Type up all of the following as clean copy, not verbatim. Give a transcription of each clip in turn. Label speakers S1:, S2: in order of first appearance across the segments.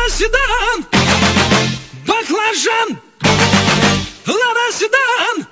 S1: Лада седан, баклажан. Лада седан,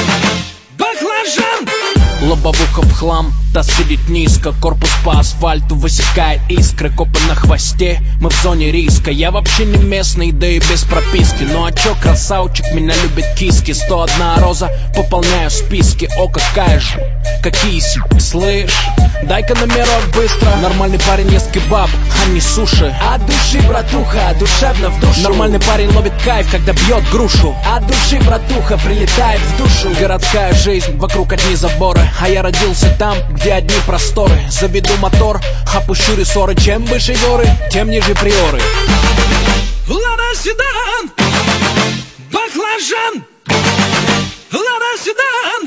S1: баклажан.
S2: Лобовуха в хлам, таз сидит низко, корпус по асфальту высекает искры, копы на хвосте, мы в зоне риска. Я вообще не местный, да и без прописки. Ну а чё, красавчик, меня любят киски. 101 роза, пополняю списки. О, какая же, какие слышь, дай-ка номерок быстро. Нормальный парень ест кебаб, а не суши.
S3: От души, братуха, душевно в душу.
S2: Нормальный парень ловит кайф, когда бьет грушу.
S3: От души, братуха, прилетает в душу.
S2: Городская жизнь, вокруг одни заборы, а я родился там, где одни просторы. Заведу мотор, опущу рессоры. Чем выше горы, тем ниже приоры.
S1: Лада седан, баклажан. Лада седан,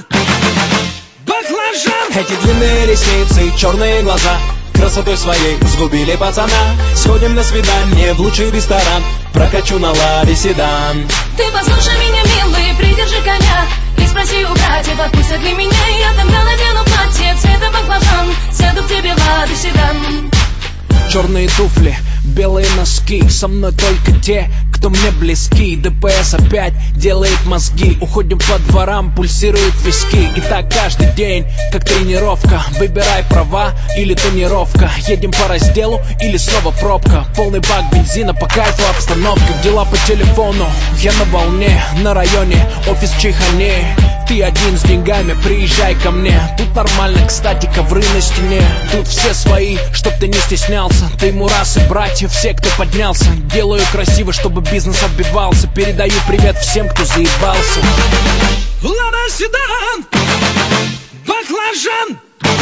S1: баклажан.
S3: Эти длинные ресницы, черные глаза красотой своей сгубили пацана. Сходим на свидание в лучший ресторан, прокачу на ладе седан.
S4: Ты послушай меня, милый, придержи коня и спроси у братьев, отпустят ли меня. Я тогда надену платье цвета баклажан, сяду к тебе в Ладу седан.
S2: Черные туфли, белые носки, со мной только те, кто мне близки. ДПС опять делает мозги, уходим по дворам, пульсируют виски. И так каждый день, как тренировка, выбирай права или тонировка. Едем по разделу или снова пробка, полный бак бензина, по кайфу обстановка. Дела по телефону, я на волне, на районе, офис в Чайхане. Ты один с деньгами, приезжай ко мне. Тут нормально, кстати, ковры на стене. Тут все свои, чтоб ты не стеснялся. Ты мурасы, братья, все, кто поднялся. Делаю красиво, чтобы бизнес отбивался. Передаю привет всем, кто заебался.
S1: Лада седан, баклажан.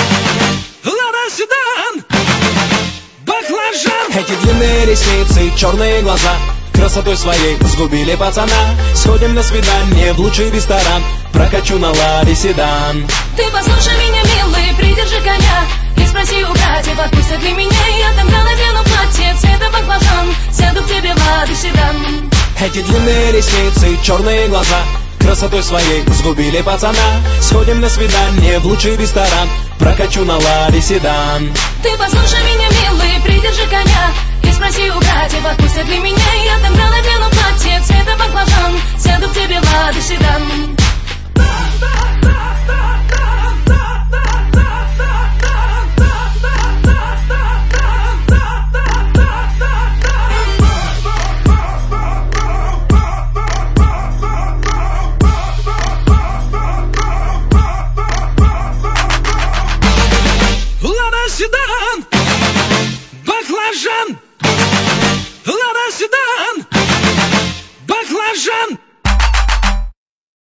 S1: Лада седан, баклажан.
S3: Эти длинные ресницы, черные глаза красотой своей сгубили пацана. Сходим на свидание в лучший ресторан, прокачу на ладе седан.
S4: Ты послушай меня, милый, придержи коня и спроси у братьев, отпустят ли меня. Я тогда надену платье цвета баклажан, сяду к тебе в Ладу седан.
S3: Эти длинные ресницы, черные глаза красотой своей сгубили пацана. Сходим на свидание в лучший ресторан, прокачу на ладе седан.
S4: Ты послушай меня, милый, придержи коня и спроси у братьев, отпустят ли меня. Я тогда надену платье цвета баклажан, сяду к тебе в Ладу седан.